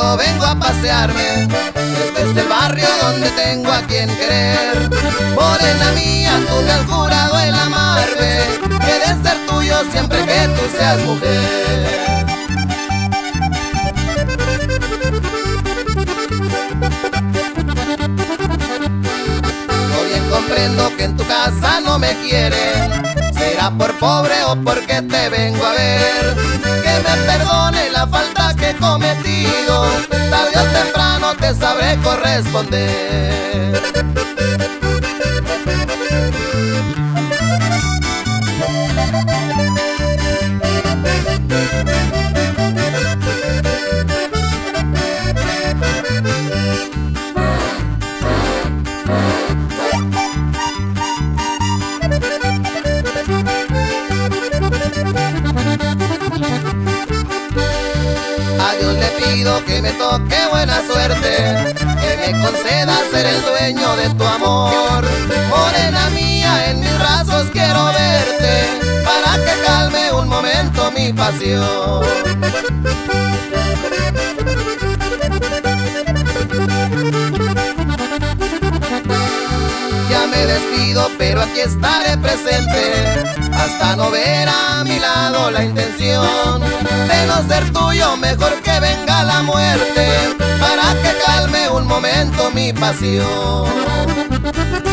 yo vengo a pasearme. Este es el barrio donde tengo a quien querer. Morena mía, tú me has jurado el amarme, que de ser tuyo siempre que tú seas mujer. Comprendo que en tu casa no me quieren. Será por pobre o porque te vengo a ver. Que me perdone la falta que he cometido, tarde o temprano te sabré corresponder. A Dios le pido que me toque buena suerte, que me conceda ser el dueño de tu amor. Morena mía, en mis brazos quiero verte, para que calme un momento mi pasión. Ya me despido, pero aquí estaré presente, hasta no ver a mi lado la intención de no ser tuyo, mejor que venga la muerte, para que calme un momento mi pasión.